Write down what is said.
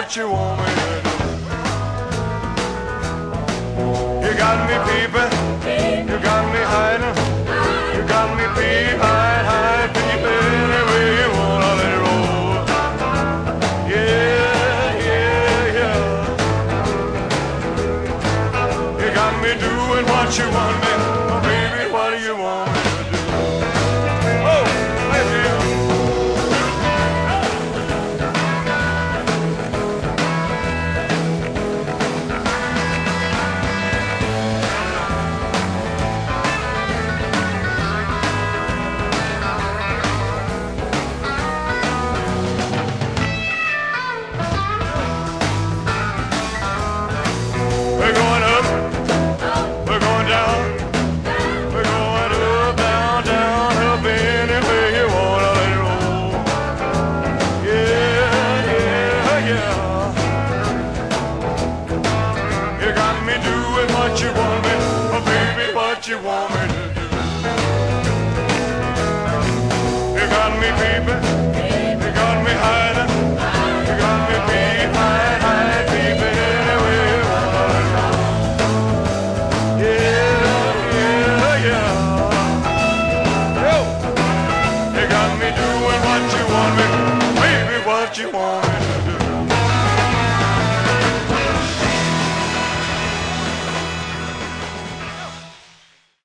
what you want me to do. You got me peeping, you got me hiding, you got me peeping, hide, peeping any way you wanna let it roll. Yeah, yeah, yeah. You got me doing what you want me, oh baby, what do you want me to do? Oh, thank you. We're going up, we're going down, we're going up, down, down, up any way you wanna let it roll. Yeah, yeah, yeah. You got me doing what you want me, oh baby, what you want me to do. You got me peeping, you got me hiding, you got me peeping, hide, peeping any way you wanna let it roll. Yeah, yeah, yeah. Yo, you got me doing what you want me, baby, what you want me to do.